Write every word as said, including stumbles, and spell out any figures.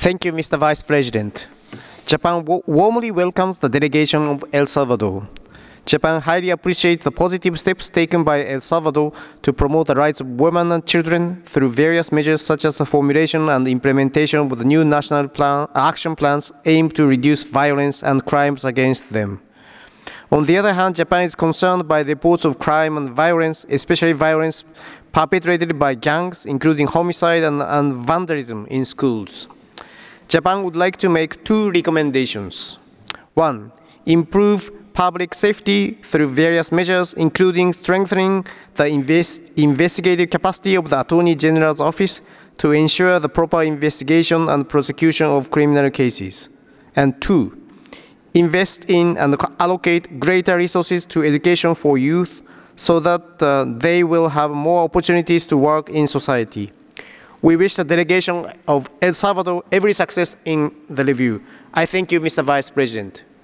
Thank you, Mister Vice President. Japan w- warmly welcomes the delegation of El Salvador. Japan highly appreciates the positive steps taken by El Salvador to promote the rights of women and children through various measures such as the formulation and implementation of the new national plan, action plans aimed to reduce violence and crimes against them. On the other hand, Japan is concerned by reports of crime and violence, especially violence perpetrated by gangs, including homicide and, and vandalism in schools. Japan would like to make two recommendations. One, improve public safety through various measures, including strengthening the invest investigative capacity of the Attorney General's office to ensure the proper investigation and prosecution of criminal cases. And two, invest in and allocate greater resources to education for youth so that uh, they will have more opportunities to work in society. We wish the delegation of El Salvador every success in the review. I thank you, Mister Vice President.